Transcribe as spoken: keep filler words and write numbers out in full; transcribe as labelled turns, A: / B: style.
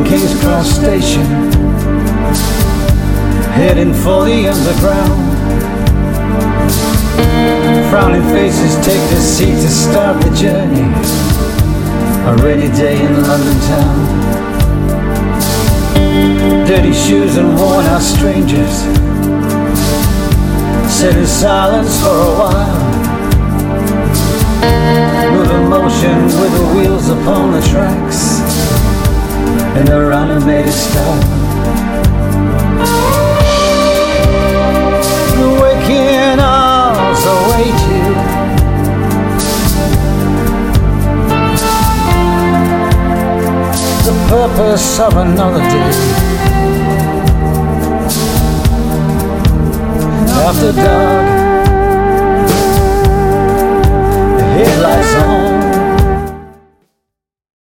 A: leaving King's Cross Station, heading for the underground. Frowning faces take their seat to start the journey. A rainy day in London town. Dirty shoes and worn out strangers sit in silence for a while, moving motion with the wheels upon the tracks in their animated style. The waking hours await you, the purpose of another day. After dark,